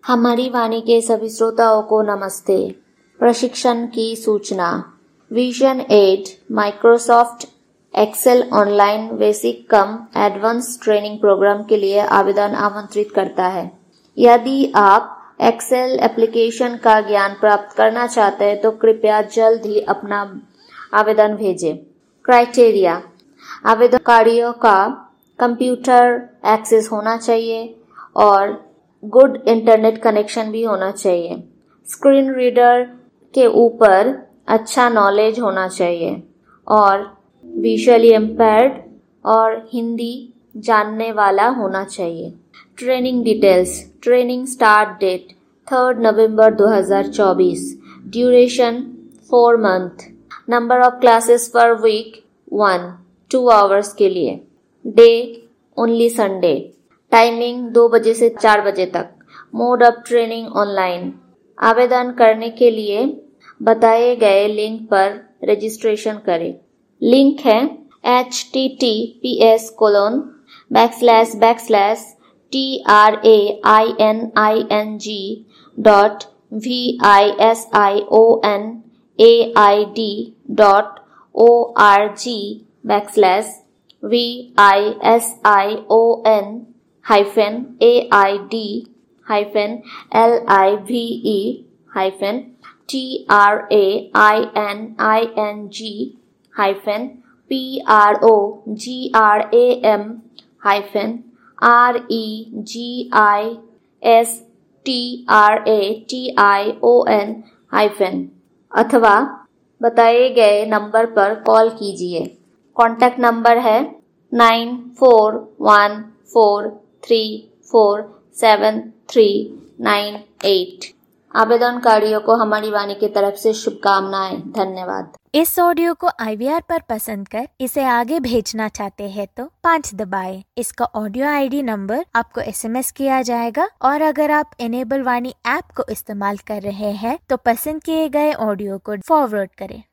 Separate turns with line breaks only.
हमारी वाणी के सभी श्रोताओं को नमस्ते। प्रशिक्षण की सूचना। Vision 8 Microsoft Excel online basic cum advance training program के लिए आवेदन आमंत्रित करता है। यदि आप एक्सेल एप्लीकेशन का ज्ञान प्राप्त करना चाहते हैं तो कृपया जल्द ही अपना आवेदन भेजें। क्राइटेरिया: आवेदनकारियों का कंप्यूटर एक्सेस होना चाहिए और गुड इंटरनेट कनेक्शन भी होना चाहिए। स्क्रीन रीडर के ऊपर अच्छा नॉलेज होना चाहिए और विजुअली इम्पेयर्ड और हिंदी जानने वाला होना चाहिए। Training details. Training start date 3 November 2024। Duration 4 month. Number of classes पर वीक 1 2 आवर्स के लिए। Day only Sunday. टाइमिंग 2 बजे से 4 बजे तक। Mode of training online. आवेदन करने के लिए बताए गए लिंक पर रजिस्ट्रेशन करें। लिंक है https://training.vision-8.com/registration अथवा बताए गए नंबर पर कॉल कीजिए। कॉन्टैक्ट नंबर है 9414347398। आवेदनकारियों को हमारी वाणी की तरफ से शुभकामनाएं। धन्यवाद।
इस ऑडियो को IVR पर पसंद कर इसे आगे भेजना चाहते हैं तो 5 दबाएं। इसका ऑडियो ID नंबर आपको SMS किया जाएगा और अगर आप इनेबल वाणी ऐप को इस्तेमाल कर रहे हैं तो पसंद किए गए ऑडियो को फॉरवर्ड करें।